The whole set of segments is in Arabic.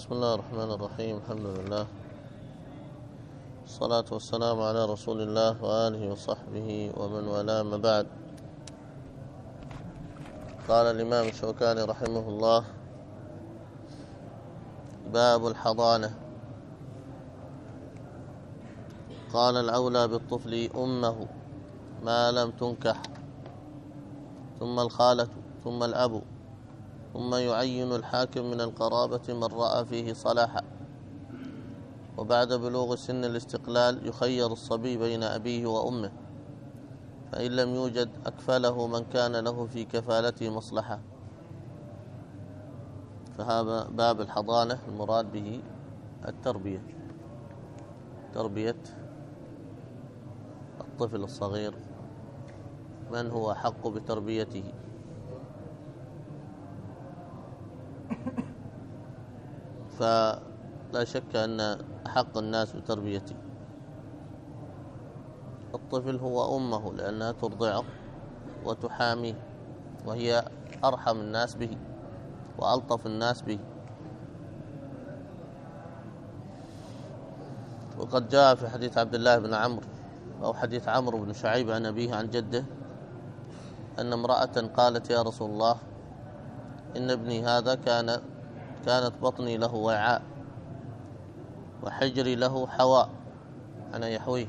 بسم الله الرحمن الرحيم. الحمد لله، الصلاة والسلام على رسول الله وآله وصحبه ومن والاه، ما بعد. قال الإمام الشوكاني رحمه الله: باب الحضانة. قال: الأولى بالطفل أمه ما لم تنكح، ثم الخالة، ثم الأب، ثم يعين الحاكم من القرابة من رأى فيه صلاحا، وبعد بلوغ سن الاستقلال يخير الصبي بين أبيه وأمه، فإن لم يوجد أكفله من كان له في كفالته مصلحة. فهذا باب الحضانة، المراد به التربية، تربية الطفل الصغير، من هو حق بتربيته. فلا شك أن أحق الناس بتربيته الطفل هو أمه، لأنها ترضعه وتحاميه، وهي أرحم الناس به وألطف الناس به. وقد جاء في حديث عبد الله بن عمرو أو حديث عمرو بن شعيب عن أبيه عن جده أن امرأة قالت: يا رسول الله، إن ابني هذا كانت بطني له وعاء، وحجري له حواء، أنا يحويه،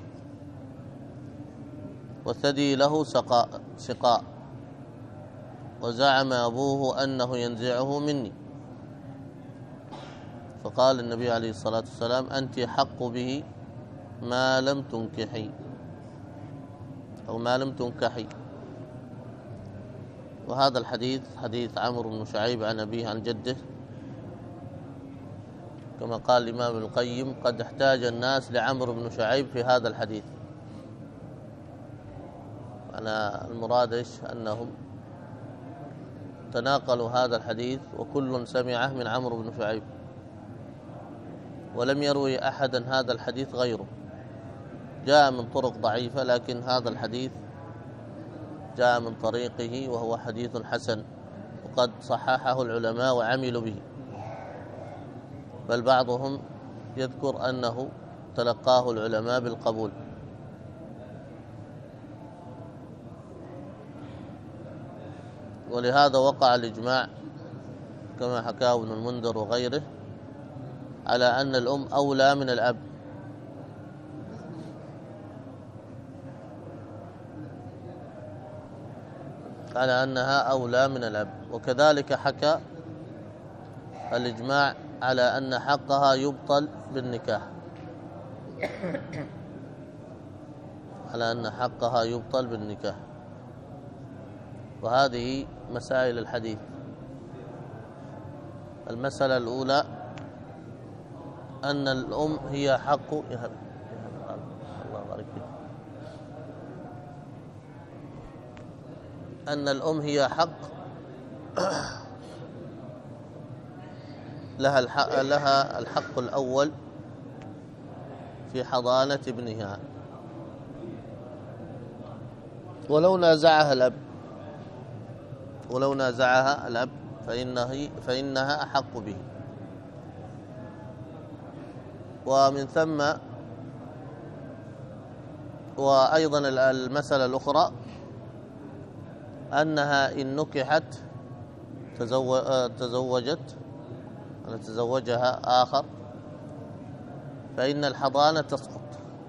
وثدي له سقاء، وزعم أبوه أنه ينزعه مني. فقال النبي عليه الصلاة والسلام: أنت حق به ما لم تنكحي أو ما لم تنكحي. وهذا الحديث حديث عمرو بن شعيب عن أبيه عن جده، كما قال الإمام ابن القيم: قد احتاج الناس لعمرو بن شعيب في هذا الحديث. أنا المراد إيش؟ أنهم تناقلوا هذا الحديث وكل سمعه من عمرو بن شعيب، ولم يروي أحدا هذا الحديث غيره. جاء من طرق ضعيفة، لكن هذا الحديث جاء من طريقه وهو حديث حسن، وقد صححه العلماء وعملوا به، بل بعضهم يذكر أنه تلقاه العلماء بالقبول. ولهذا وقع الإجماع كما حكاه ابن المنذر وغيره على أن الأم أولى من الأب، على أنها أولى من الأب. وكذلك حكى الإجماع على أن حقها يبطل بالنكاح، على أن حقها يبطل بالنكاح. وهذه مسائل الحديث. المسألة الأولى أن الأم هي حق الله بارك فيك، أن الأم هي حق لها الحق الأول في حضانة ابنها، ولو نازعها الأب فإنها أحق به. ومن ثم وأيضا المسألة الأخرى أنها إن نكحت تزوجها آخر فإن الحضانة تسقط.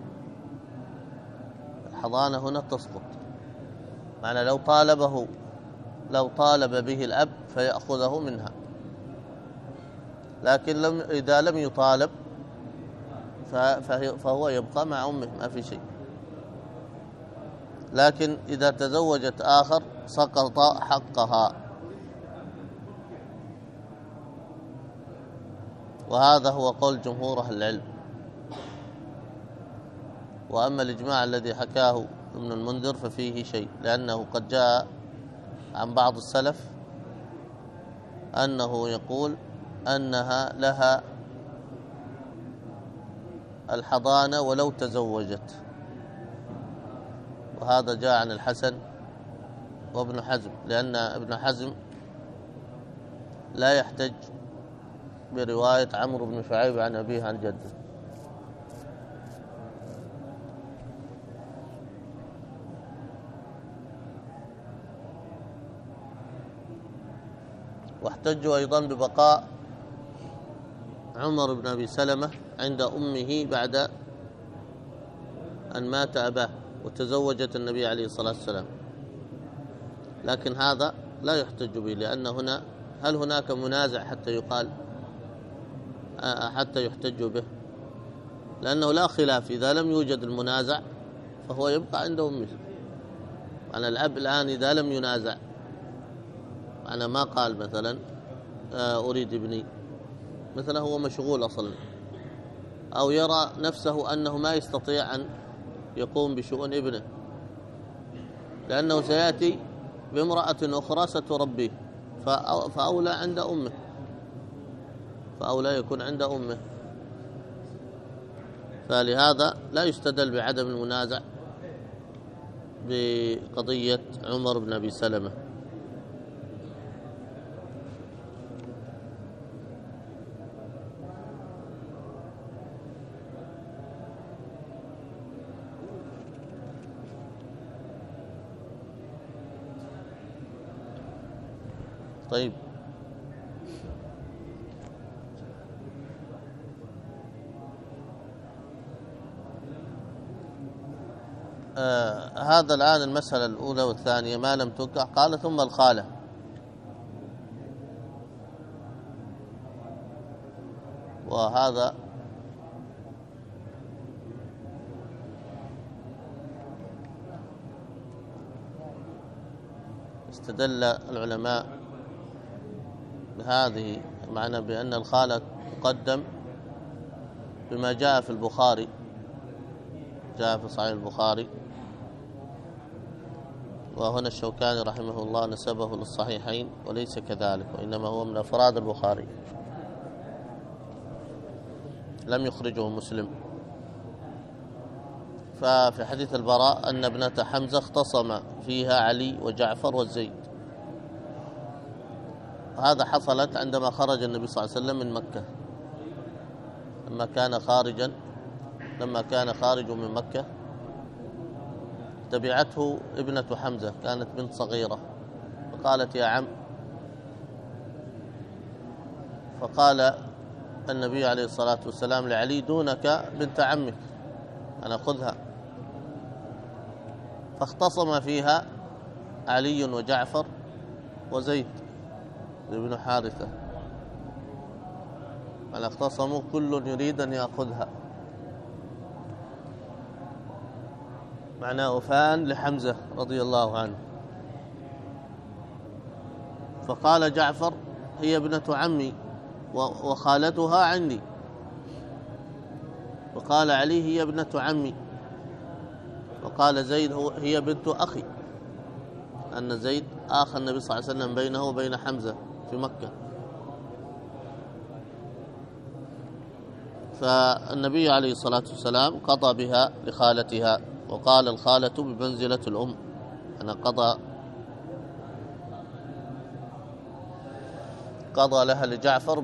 الحضانة هنا تسقط، معنى لو طالب به الأب فيأخذه منها، لكن إذا لم يطالب فهو يبقى مع أمه، ما في شيء. لكن إذا تزوجت آخر سقط حقها. وهذا هو قول جمهور أهل العلم. وأما الإجماع الذي حكاه ابن المنذر ففيه شيء، لأنه قد جاء عن بعض السلف أنه يقول أنها لها الحضانة ولو تزوجت، وهذا جاء عن الحسن وابن حزم، لأن ابن حزم لا يحتج برواية عمرو بن شعيب عن أبيه عن جده. واحتجوا أيضا ببقاء عمر بن أبي سلمة عند أمه بعد أن مات أباه وتزوجت النبي عليه الصلاة والسلام، لكن هذا لا يحتج به، لأن هنا هل هناك منازع حتى يقال حتى يحتج به؟ لأنه لا خلاف، إذا لم يوجد المنازع فهو يبقى عند أمه. يعني الأب الآن إذا لم ينازع، أنا ما قال مثلا أريد ابني، مثلا هو مشغول أصلا، أو يرى نفسه أنه ما يستطيع أن يقوم بشؤون ابنه لأنه سيأتي بامرأة أخرى ستربيه، فأولى عند أمه، فأولى يكون عند أمه. فلهذا لا يستدل بعدم المنازع بقضية عمر بن أبي سلمة. طيب، هذا الآن المسألة الأولى والثانية ما لم تنكح. قال ثم الخالة، وهذا استدل العلماء بهذه معنى بأن الخالة تقدم بما جاء في البخاري، جاء في صحيح البخاري، وهنا الشوكاني رحمه الله نسبه للصحيحين وليس كذلك، وإنما هو من أفراد البخاري لم يخرجه مسلم. ففي حديث البراء أن ابنة حمزة اختصم فيها علي وجعفر والزيد، وهذا حصلت عندما خرج النبي صلى الله عليه وسلم من مكة، لما كان خارج من مكة تبعته ابنة حمزة، كانت بنت صغيرة، فقالت يا عم، فقال النبي عليه الصلاة والسلام لعلي دونك بنت عمك، أنا خذها. فاختصم فيها علي وجعفر وزيد بن حارثة، أنا اختصموا كل يريد أن يأخذها، معناه وفاء لحمزة رضي الله عنه. فقال جعفر هي ابنة عمي وخالتها عندي، وقال علي هي ابنة عمي، وقال زيد هي بنت أخي، أن زيد آخى النبي صلى الله عليه وسلم بينه وبين حمزة في مكة. فالنبي عليه الصلاة والسلام قضى بها لخالتها، وقال الخالة بمنزلة الأم، أنا قضى لها لجعفر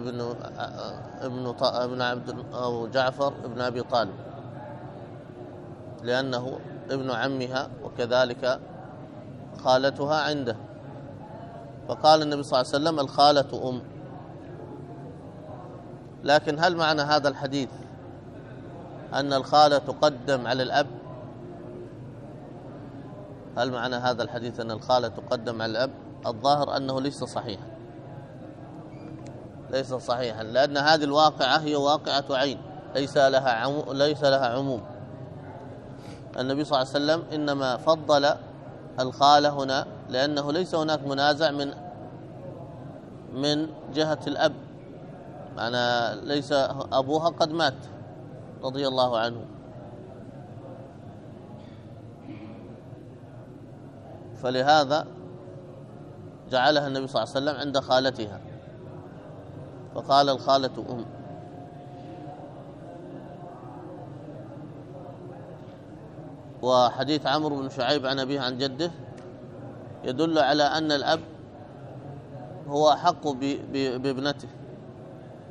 ابن عبد أو جعفر ابن أبي طالب، لأنه ابن عمها وكذلك خالتها عنده. فقال النبي صلى الله عليه وسلم الخالة أم. لكن هل معنى هذا الحديث أن الخالة تقدم على الأب؟ هل معنى هذا الحديث أن الخالة تقدم على الأب؟ الظاهر أنه ليس صحيحا، لأن هذه الواقعة هي واقعة عين، ليس لها عموم. النبي صلى الله عليه وسلم إنما فضل الخالة هنا لأنه ليس هناك منازع من جهة الأب، معنى ليس أبوها قد مات رضي الله عنه، فلهذا جعلها النبي صلى الله عليه وسلم عند خالتها، فقال الخالة أم. وحديث عمرو بن شعيب عن أبيه عن جده يدل على أن الأب هو أحق بابنته،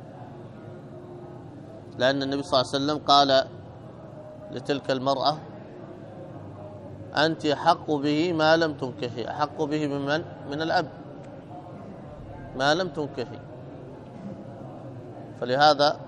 لأن النبي صلى الله عليه وسلم قال لتلك المرأة: أنت أحق به ما لم تنكحي. أحق به بمن؟ من الأب، ما لم تنكحي. فلهذا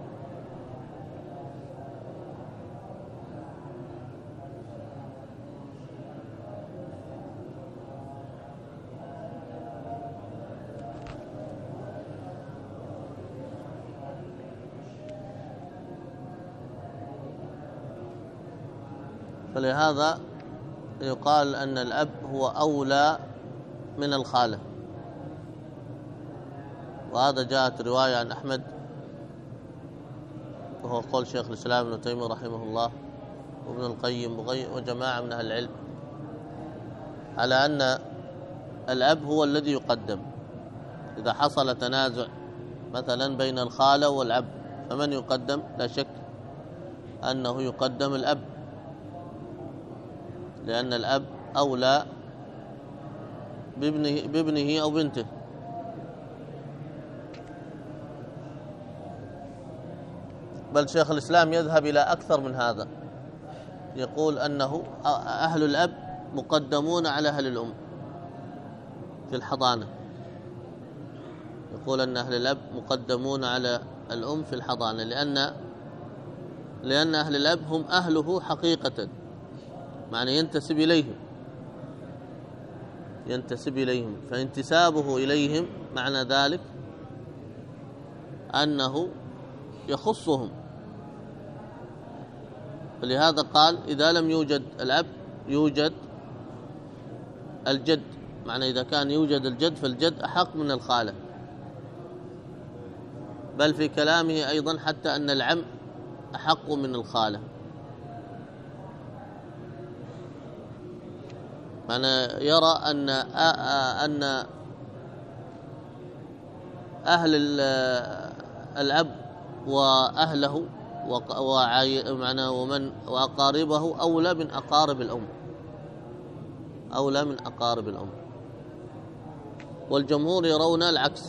يقال أن الأب هو أولى من الخالة. وهذا جاءت رواية عن أحمد، وهو قول شيخ الإسلام ابن تيمية رحمه الله وابن القيم وجماعة من أهل العلم على أن الأب هو الذي يقدم. إذا حصل تنازع مثلا بين الخالة والأب، فمن يقدم؟ لا شك أنه يقدم الأب، لأن الأب أولى بابنه أو بنته. بل شيخ الإسلام يذهب إلى أكثر من هذا، يقول أنه أهل الأب مقدمون على أهل الأم في الحضانة. يقول أن أهل الأب مقدمون على الأم في الحضانة، لأن أهل الأب هم أهله حقيقة، معنى ينتسب إليهم، فانتسابه إليهم معنى ذلك أنه يخصهم. فلهذا قال: إذا لم يوجد الأب يوجد الجد، معنى إذا كان يوجد الجد فالجد أحق من الخالة. بل في كلامه أيضا حتى أن العم أحق من الخالة، معنى يرى أن أهل الأب وأهله وأقاربه أولى من أقارب الأم. والجمهور يرون العكس،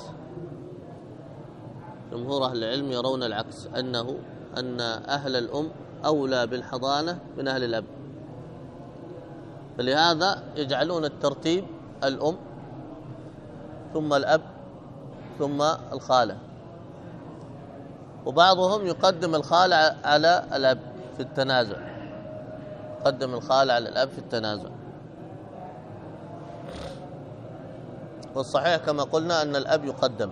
جمهور أهل العلم يرون العكس، أن أهل الأم أولى بالحضانة من أهل الأب. فلهذا يجعلون الترتيب الأم ثم الأب ثم الخالة. وبعضهم يقدم الخالة على الأب في التنازع، يقدم الخالة على الأب في التنازع. والصحيح كما قلنا أن الأب يقدم،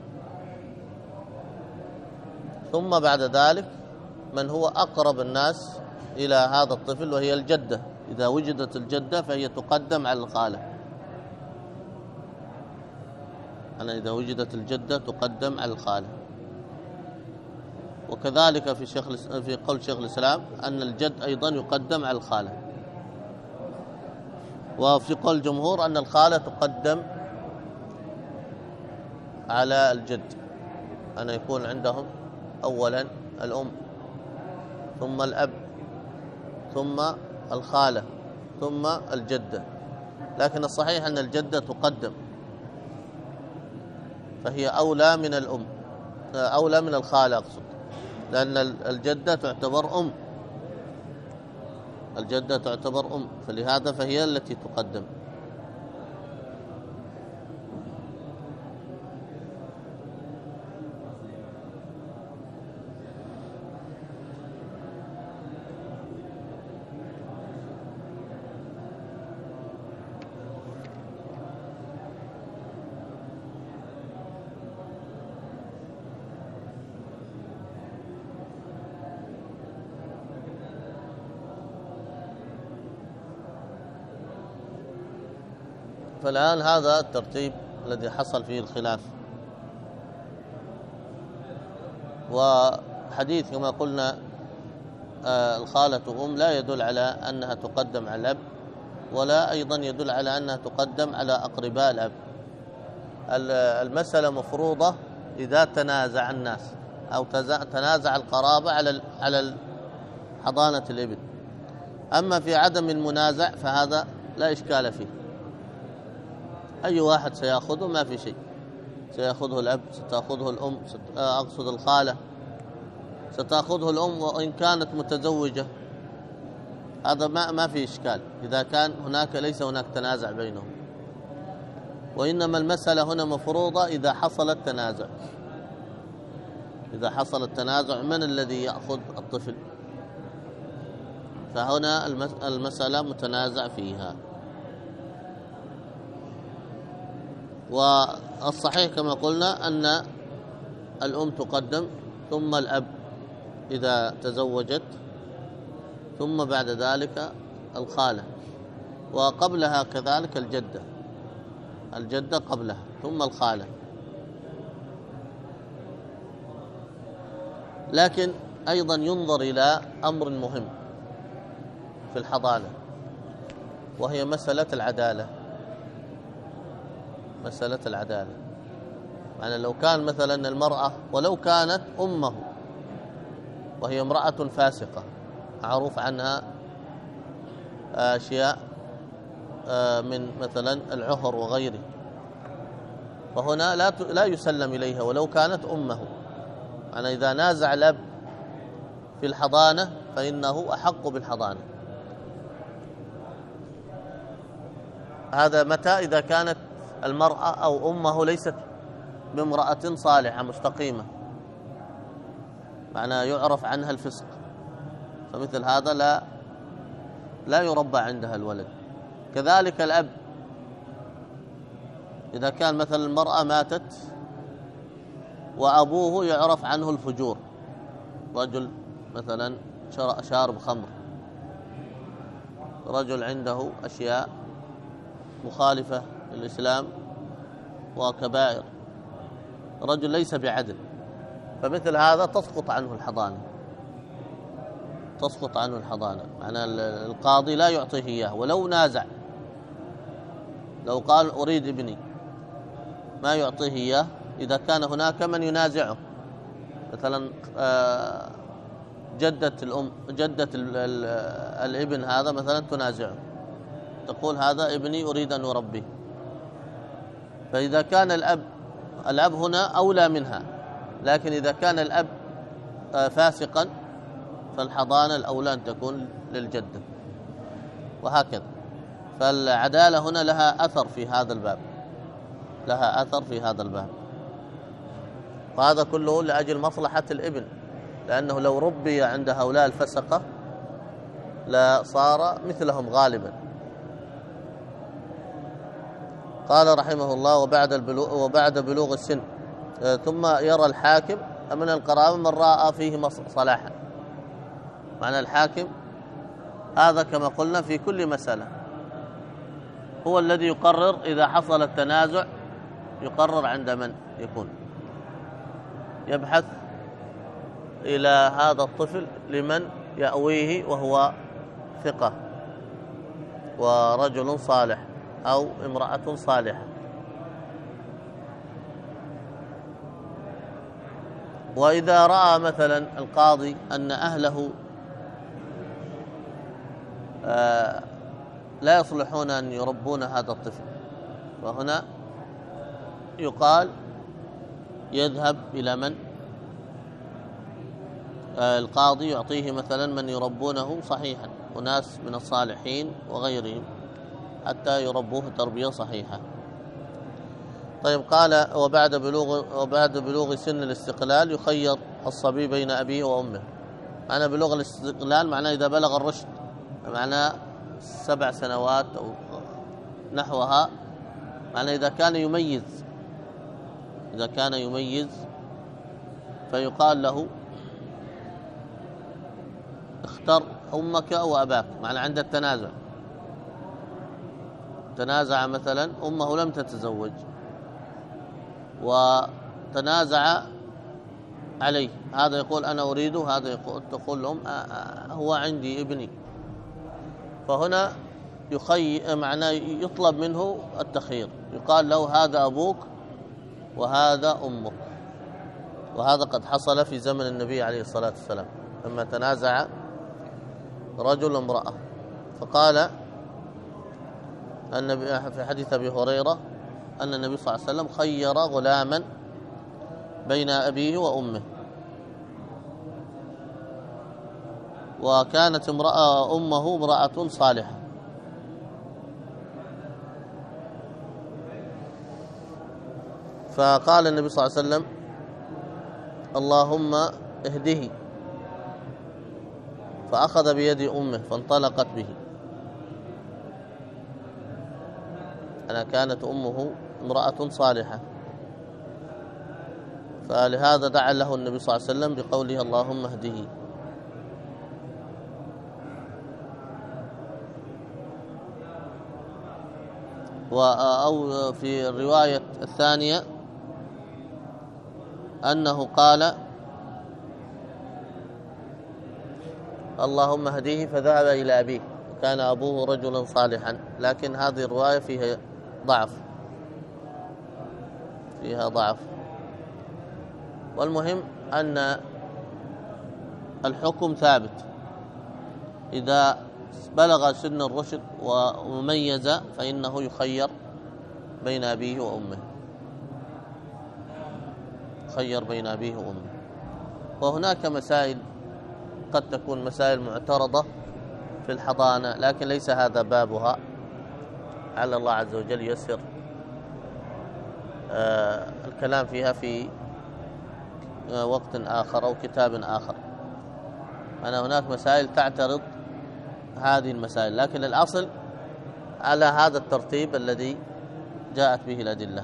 ثم بعد ذلك من هو أقرب الناس إلى هذا الطفل وهي الجدة. إذا وجدت الجدة فهي تقدم على الخالة، إذا وجدت الجدة تقدم على الخالة. وكذلك في قول شيخ الإسلام أن الجد أيضا يقدم على الخالة. وفي قول الجمهور أن الخالة تقدم على الجد، أن يكون عندهم أولا الأم ثم الأب ثم الخالة ثم الجدة. لكن الصحيح أن الجدة تقدم، فهي أولى من الأم، أولى من الخالة أقصد، لأن الجدة تعتبر أم، فلهذا فهي التي تقدم. فالآن هذا الترتيب الذي حصل فيه الخلاف. وحديث كما قلنا الخالة أم لا يدل على أنها تقدم على الأب، ولا أيضا يدل على أنها تقدم على أقرباء الأب. المسألة مفروضة إذا تنازع الناس أو تنازع القرابة على حضانة الابن. أما في عدم المنازع فهذا لا إشكال فيه، أي واحد سيأخذه ما في شيء، سيأخذه الأب، ستأخذه الأم، أقصد الخالة، ستأخذه الأم وإن كانت متزوجة، هذا ما في إشكال إذا كان ليس هناك تنازع بينهم. وإنما المسألة هنا مفروضة إذا حصل التنازع. إذا حصل التنازع من الذي يأخذ الطفل؟ فهنا المسألة متنازع فيها. والصحيح كما قلنا أن الأم تقدم، ثم الأب إذا تزوجت، ثم بعد ذلك الخالة، وقبلها كذلك الجدة قبلها، ثم الخالة. لكن أيضا ينظر إلى أمر مهم في الحضانة، وهي مسألة العدالة. مسألة العدالة، يعني لو كان مثلا المرأة ولو كانت أمه وهي امرأة فاسقة معروف عنها أشياء من مثلا العهر وغيره، فهنا لا يسلم إليها ولو كانت أمه. يعني إذا نازع الأب في الحضانة فإنه أحق بالحضانة. هذا متى؟ إذا كانت المرأة أو أمه ليست بامرأة صالحة مستقيمة، معناه يعرف عنها الفسق، فمثل هذا لا يربى عندها الولد. كذلك الأب، إذا كان مثلا المرأة ماتت وأبوه يعرف عنه الفجور، رجل مثلا شارب خمر، رجل عنده أشياء مخالفة للإسلام وكبائر، رجل ليس بعدل، فمثل هذا تسقط عنه الحضانة. تسقط عنه الحضانة، معنى القاضي لا يعطيه إياه ولو نازع. لو قال أريد ابني ما يعطيه إياه إذا كان هناك من ينازعه، مثلا جدة الابن هذا مثلا تنازعه، تقول هذا ابني أريد أن أربيه. فإذا كان الأب هنا أولى منها، لكن إذا كان الأب فاسقا فالحضانة الأولى أن تكون للجدة، وهكذا. فالعدالة هنا لها أثر في هذا الباب، لها أثر في هذا الباب. وهذا كله لأجل مصلحة الابن، لأنه لو ربي عند هؤلاء الفسقة لصار مثلهم غالبا. قال رحمه الله: وبعد بلوغ السن ثم يرى الحاكم من القرابة من رأى فيه صلاحا. معنى الحاكم هذا كما قلنا في كل مسألة هو الذي يقرر. إذا حصل التنازع يقرر عند من يكون، يبحث إلى هذا الطفل لمن يأويه وهو ثقة ورجل صالح أو امرأة صالحة. وإذا رأى مثلا القاضي أن أهله لا يصلحون أن يربون هذا الطفل، وهنا يقال يذهب إلى من؟ القاضي يعطيه مثلا من يربونه صحيحا، وناس من الصالحين وغيرهم، حتى يربوه تربية صحيحة. طيب، قال: وبعد بلوغ سن الاستقلال يخير الصبي بين أبيه وأمه. معنى بلوغ الاستقلال معناه إذا بلغ الرشد، معناه 7 سنوات أو نحوها. معناه إذا كان يميز فيقال له: اختر أمك أو أباك. معنى عند التنازع، تنازع مثلا أمه لم تتزوج وتنازع عليه، هذا يقول أنا أريده، هذا تقول لهم هو عندي ابني. فهنا معناه يطلب منه التخيير، يقال له هذا أبوك وهذا أمك. وهذا قد حصل في زمن النبي عليه الصلاة والسلام لما تنازع رجل وامرأة، فقال النبي في حديث أبي هريرة أن النبي صلى الله عليه وسلم خير غلاما بين أبيه وأمه. وكانت أمه امرأة صالحة. فقال النبي صلى الله عليه وسلم: اللهم اهده، فأخذ بيد أمه فانطلقت به. أنا كانت أمه امرأة صالحة، فلهذا دعا له النبي صلى الله عليه وسلم بقوله: اللهم اهده. أو في الرواية الثانية أنه قال: اللهم اهديه، فذهب إلى أبيه، كان أبوه رجلا صالحا. لكن هذه الرواية فيها ضعف. والمهم أن الحكم ثابت إذا بلغ سن الرشد ومميز، فإنه يخير بين أبيه وأمه، وهناك مسائل قد تكون مسائل معترضة في الحضانة، لكن ليس هذا بابها. على الله عز وجل يسر الكلام فيها في وقت آخر أو كتاب آخر. هناك مسائل تعترض هذه المسائل، لكن الأصل على هذا الترتيب الذي جاءت به الأدلة.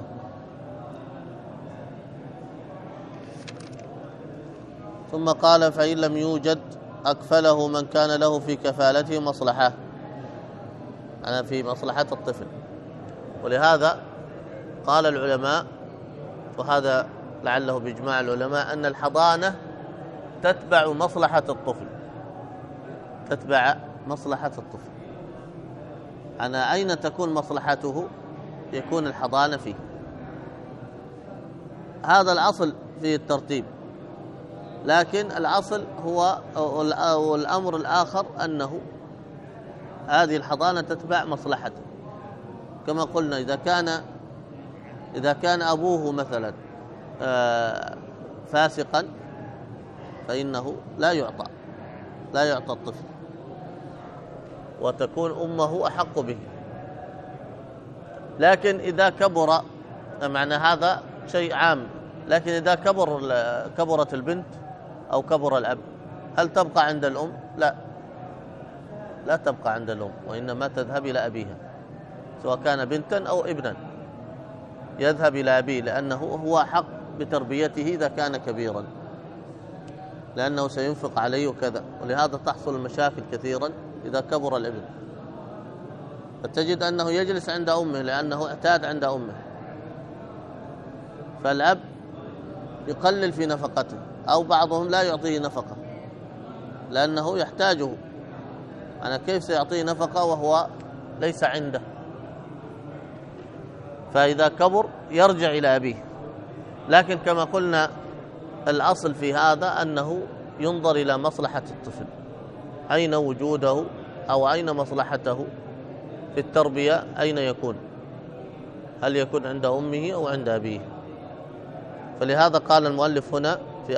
ثم قال: فإن لم يوجد أكفله من كان له في كفالته مصلحة، أنا في مصلحة الطفل. ولهذا قال العلماء، وهذا لعله بإجماع العلماء، أن الحضانة تتبع مصلحة الطفل. أنا أين تكون مصلحته يكون الحضانة فيه. هذا الأصل في الترتيب، لكن الأصل هو أو الأمر الآخر أنه هذه الحضانة تتبع مصلحته. كما قلنا، إذا كان أبوه مثلا فاسقا فإنه لا يعطى الطفل، وتكون أمه أحق به. لكن إذا كبر، معنى هذا شيء عام، لكن إذا كبرت البنت أو كبر الأب، هل تبقى عند الأم؟ لا تبقى عند الأم، وإنما تذهب إلى أبيها، سواء كان بنتا أو ابنا، يذهب إلى أبيه، لأنه هو حق بتربيته إذا كان كبيرا، لأنه سينفق عليه وكذا. ولهذا تحصل المشاكل كثيرا إذا كبر الابن، فتجد أنه يجلس عند أمه لأنه اعتاد عند أمه، فالأب يقلل في نفقته، أو بعضهم لا يعطيه نفقة لأنه يحتاجه. أنا كيف سيعطيه نفقة وهو ليس عنده؟ فإذا كبر يرجع إلى أبيه. لكن كما قلنا الأصل في هذا أنه ينظر إلى مصلحة الطفل، أين وجوده أو أين مصلحته في التربية، أين يكون، هل يكون عند أمه أو عند أبيه. فلهذا قال المؤلف هنا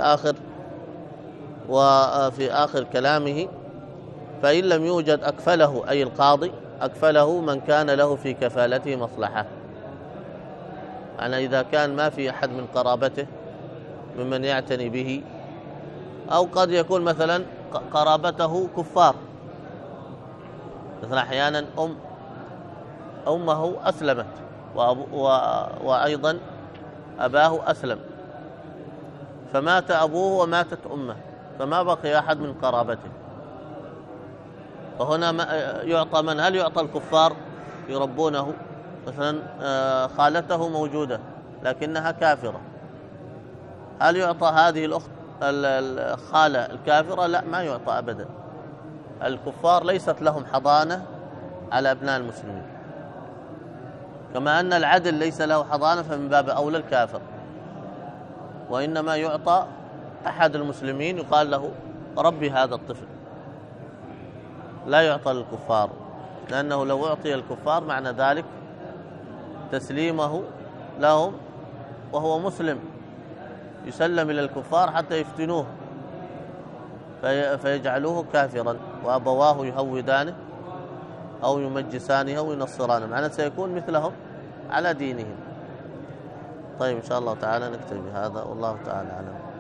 في آخر كلامه: فإن لم يوجد أكفله، أي القاضي أكفله من كان له في كفالته مصلحة. يعني إذا كان ما في أحد من قرابته ممن يعتني به، أو قد يكون مثلا قرابته كفار، مثلا أحيانا أمه أسلمت وأيضا أباه أسلم، فمات أبوه وماتت أمه، فما بقي أحد من قرابته، فهنا يعطى من؟ هل يعطى الكفار يربونه؟ مثلا خالته موجودة لكنها كافرة، هل يعطى هذه الأخت الخالة الكافرة؟ لا، ما يعطى أبدا. الكفار ليست لهم حضانة على أبناء المسلمين، كما أن العدل ليس له حضانة، فمن باب أولى الكافر. وإنما يعطى أحد المسلمين يقال له ربي هذا الطفل، لا يعطى للكفار، لأنه لو أعطي الكفار معنى ذلك تسليمه لهم وهو مسلم، يسلم إلى الكفار حتى يفتنوه، فيجعلوه كافرا وأبواه يهودانه أو يمجسانه أو ينصرانه، معناه سيكون مثلهم على دينهم. طيب إن شاء الله تعالى نكتفي بهذا، والله تعالى أعلم.